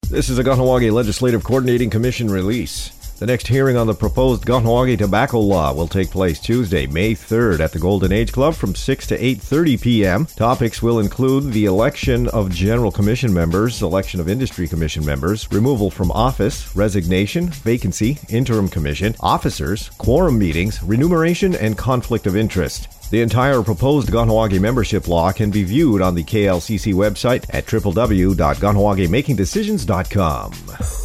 This is a Kahnawake Legislative Coordinating Commission release. The next hearing on the proposed Kahnawake tobacco law will take place Tuesday, May 3rd at the Golden Age Club from 6 to 8:30 p.m. Topics will include the election of General Commission members, election of Industry Commission members, removal from office, resignation, vacancy, interim commission, officers, quorum meetings, remuneration, and conflict of interest. The entire proposed Kahnawake membership law can be viewed on the KLCC website at www.Kahnawakemaking.decisions.com.